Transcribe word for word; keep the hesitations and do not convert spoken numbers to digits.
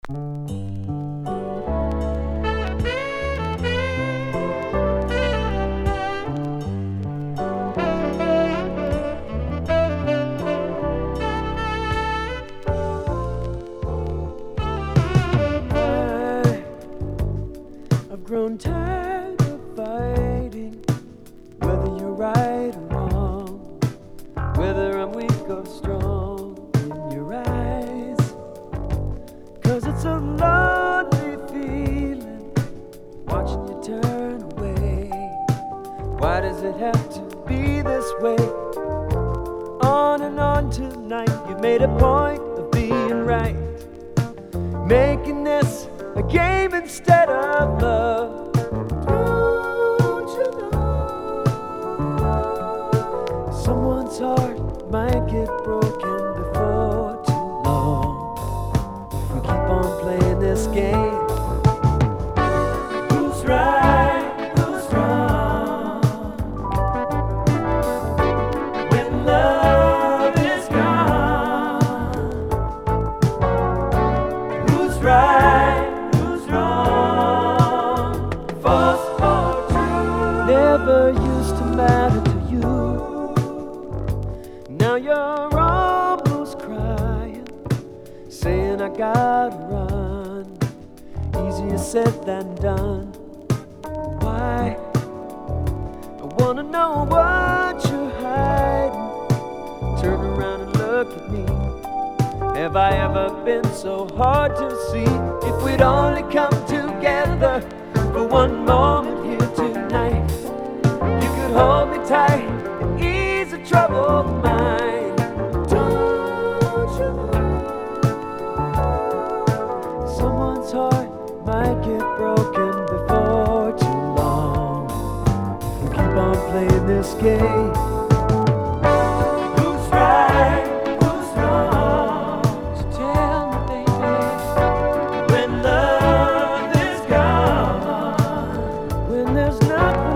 I've grown tired of fighting, whether you're right or wrong, whether I'm weak or strong in your eyes. Cause it's a lonely feeling, watching you turn away. Why does it have to be this way? On and on tonight, you made a point of being right, making this a game instead of love. Don't you know someone's heart might get broken before too long if we keep on playing this game? Who's right, who's wrong? When love is gone, who's right? Never used to matter to you. Now you're almost crying, saying I gotta run. Easier said than done. Why? I wanna know what you're hiding. Turn around and look at me. Have I ever been so hard to see? If we'd only come together for one moment here tonight, you could hold me tight and ease a troubled mind. Don't you know someone's heart might get broken before too long if we keep on playing this game? Who's right? Who's wrong? So tell me, baby. When love is gone, when there's nothing